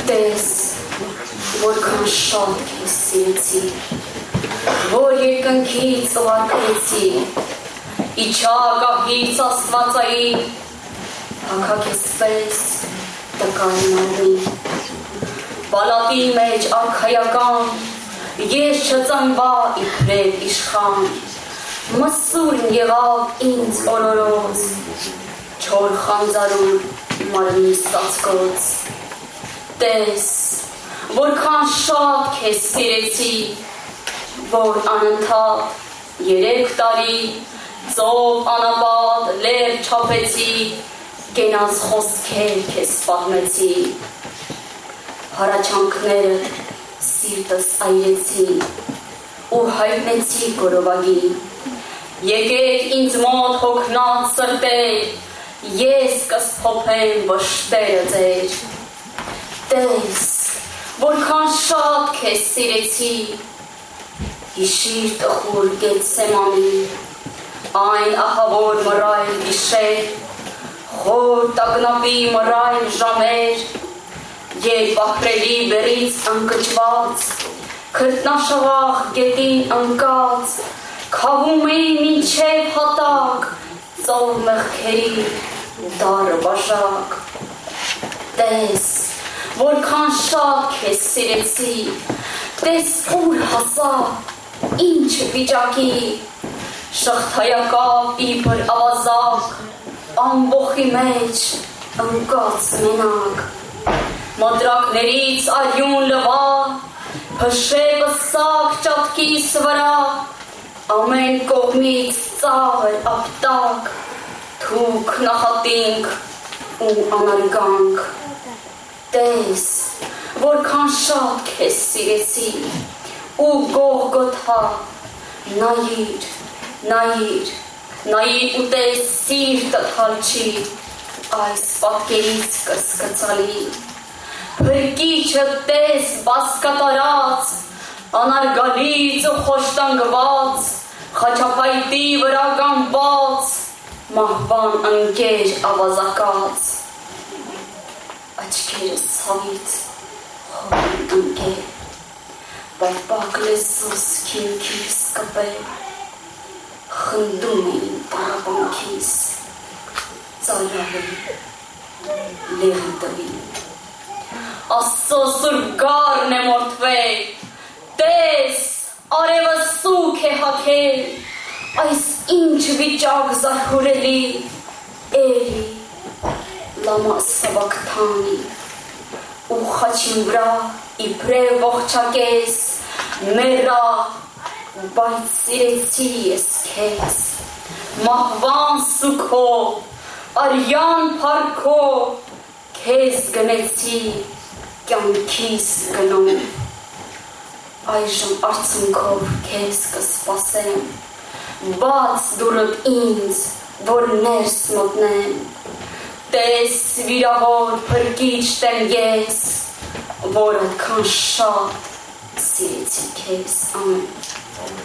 Տես, որքան շատ քեզ սիրեցի, որ երկնքից ուղարկեցի, իջա գահից Աստվածային, հագա քեզ պես տկարնալի, պալատի մեջ արքայական, ես չծնվա իբրև իշխան, մսուրն եղավ ինձ օրորոց, չոր խանձարուր մարմնիս ծածկոց, տես, որքան շատ քեզ սիրեցի, որ անընդհատ 3 տարի ծով անապատ լեր չափեցի, կենաց խոսքեր քեզ պատմեցի, հառաչանքներդ սիրտս այրեցի ու հայտնեցի գորովագի, եկեք ինձ մոտ հոգնած սրտեր, ես կսփոփեմ վշտերը ձեր, տես, որքան շատ քեզ սիրեցի, հիշիր տխուր Գեթսեմանի, այն ահավոր մռայլ գիշեր, խոր տագնապի մռայլ ժամեր, երբ ահռելի բերից ընկճված, քրտնաշաղախ գետին ընկած, քավում էի մինչև հատակ, ծով մեղքերի դառը բաժակ, տես, որքան շատ քեզ սիրեցի, տես ուր հասա, ինչ վիճակի, շղթայակապ իբր ավազակ, ամբոխի մեջ ընկած մենակ, մոտրակներից արյուն լվա, փշեպը սակ ճատկիս վրա, ամեն կողմից ծաղր ապտակ, թուք նախատինք ու անարգանք, տես, որքան շատ քեզ սիրեցի, ու Գողգոթա, նայիր, նայիր, նայիր ու տես սիրտդ հալչի, այս պատկերից կսկծալի, փրկիչը տես բասկատարած, անարգալից ու խոշտանգված, խաչապայտի վրա կամված, մահվան ընկեր ավազակած, աչքերս ցավից խորին ընկեր, պարպակ լեզուս քինքիս կպել, խնդում էին պարապանքիս, ծայրավին, լեղիտվին, Աստծո սուրբ գառն է մորթվել, տես, արևը սուք է հագել, այս ինչ վիճակ զարհուրելի, էլի, լամա սավակթանի, ու խաչին վրա իբրև ողջակես, մեռա, բայց սիրեցի ես քեզ, մահվան սուքով, արյան փառքով, քեզ գնեցի, կյանքիս գնում, այժմ արցունքով քեզ կսպասեմ, բաց դուրդ ինձ, որ ներս մտնեմ, տես վիրավոր փրկիչտ եմ ես, որ այդքան շատ սիրեցի քեզ, ամեն